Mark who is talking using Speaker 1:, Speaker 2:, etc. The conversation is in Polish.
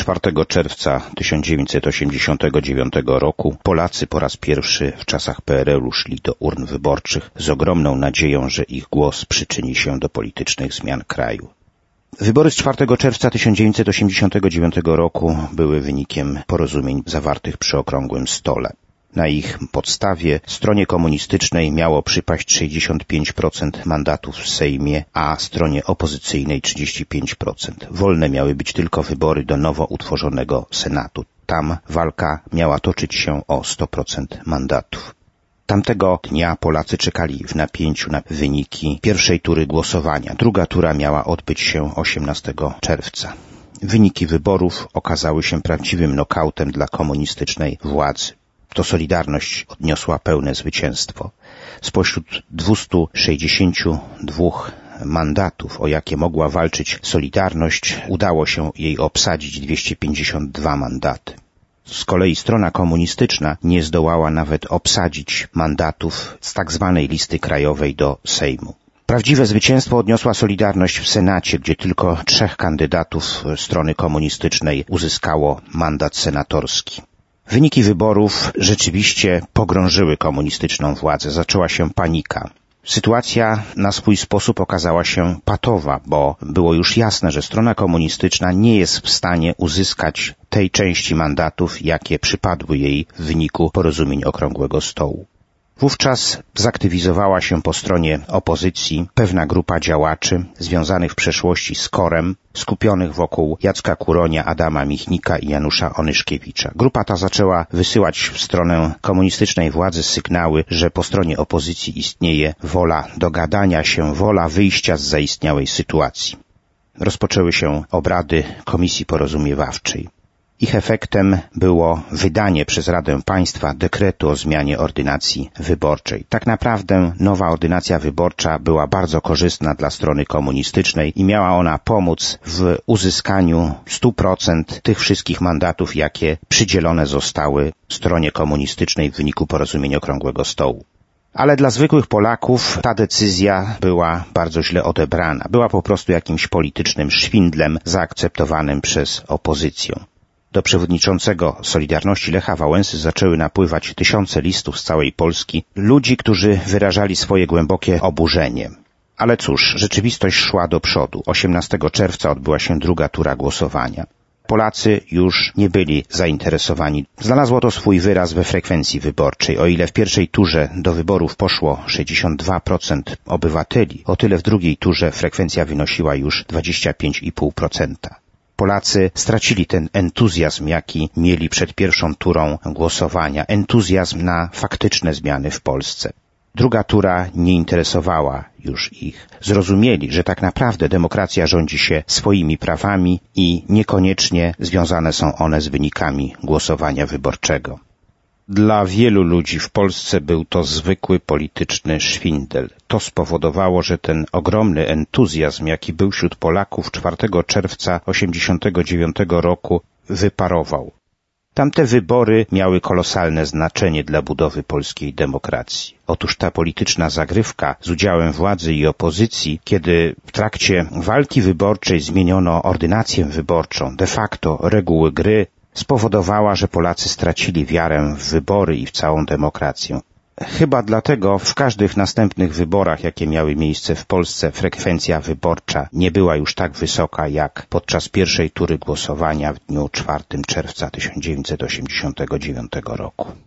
Speaker 1: 4 czerwca 1989 roku Polacy po raz pierwszy w czasach PRL-u szli do urn wyborczych z ogromną nadzieją, że ich głos przyczyni się do politycznych zmian kraju. Wybory z 4 czerwca 1989 roku były wynikiem porozumień zawartych przy okrągłym stole. Na ich podstawie stronie komunistycznej miało przypaść 65% mandatów w Sejmie, a stronie opozycyjnej 35%. Wolne miały być tylko wybory do nowo utworzonego Senatu. Tam walka miała toczyć się o 100% mandatów. Tamtego dnia Polacy czekali w napięciu na wyniki pierwszej tury głosowania. Druga tura miała odbyć się 18 czerwca. Wyniki wyborów okazały się prawdziwym nokautem dla komunistycznej władzy. To Solidarność odniosła pełne zwycięstwo. Spośród 262 mandatów, o jakie mogła walczyć Solidarność, udało się jej obsadzić 252 mandaty. Z kolei strona komunistyczna nie zdołała nawet obsadzić mandatów z tak zwanej listy krajowej do Sejmu. Prawdziwe zwycięstwo odniosła Solidarność w Senacie, gdzie tylko 3 kandydatów strony komunistycznej uzyskało mandat senatorski. Wyniki wyborów rzeczywiście pogrążyły komunistyczną władzę. Zaczęła się panika. Sytuacja na swój sposób okazała się patowa, bo było już jasne, że strona komunistyczna nie jest w stanie uzyskać tej części mandatów, jakie przypadły jej w wyniku porozumień okrągłego stołu. Wówczas zaktywizowała się po stronie opozycji pewna grupa działaczy związanych w przeszłości z KOR-em, skupionych wokół Jacka Kuronia, Adama Michnika i Janusza Onyszkiewicza. Grupa ta zaczęła wysyłać w stronę komunistycznej władzy sygnały, że po stronie opozycji istnieje wola dogadania się, wola wyjścia z zaistniałej sytuacji. Rozpoczęły się obrady Komisji Porozumiewawczej. Ich efektem było wydanie przez Radę Państwa dekretu o zmianie ordynacji wyborczej. Tak naprawdę nowa ordynacja wyborcza była bardzo korzystna dla strony komunistycznej i miała ona pomóc w uzyskaniu 100% tych wszystkich mandatów, jakie przydzielone zostały stronie komunistycznej w wyniku porozumienia okrągłego stołu. Ale dla zwykłych Polaków ta decyzja była bardzo źle odebrana. Była po prostu jakimś politycznym szwindlem zaakceptowanym przez opozycję. Do przewodniczącego Solidarności Lecha Wałęsy zaczęły napływać tysiące listów z całej Polski, ludzi, którzy wyrażali swoje głębokie oburzenie. Ale cóż, rzeczywistość szła do przodu. 18 czerwca odbyła się druga tura głosowania. Polacy już nie byli zainteresowani. Znalazło to swój wyraz we frekwencji wyborczej. O ile w pierwszej turze do wyborów poszło 62% obywateli, o tyle w drugiej turze frekwencja wynosiła już 25,5%. Polacy stracili ten entuzjazm, jaki mieli przed pierwszą turą głosowania, entuzjazm na faktyczne zmiany w Polsce. Druga tura nie interesowała już ich. Zrozumieli, że tak naprawdę demokracja rządzi się swoimi prawami i niekoniecznie związane są one z wynikami głosowania wyborczego. Dla wielu ludzi w Polsce był to zwykły polityczny szwindel. To spowodowało, że ten ogromny entuzjazm, jaki był wśród Polaków 4 czerwca 1989 roku, wyparował. Tamte wybory miały kolosalne znaczenie dla budowy polskiej demokracji. Otóż ta polityczna zagrywka z udziałem władzy i opozycji, kiedy w trakcie walki wyborczej zmieniono ordynację wyborczą, de facto reguły gry, spowodowała, że Polacy stracili wiarę w wybory i w całą demokrację. Chyba dlatego w każdych następnych wyborach, jakie miały miejsce w Polsce, frekwencja wyborcza nie była już tak wysoka jak podczas pierwszej tury głosowania w dniu 4 czerwca 1989 roku.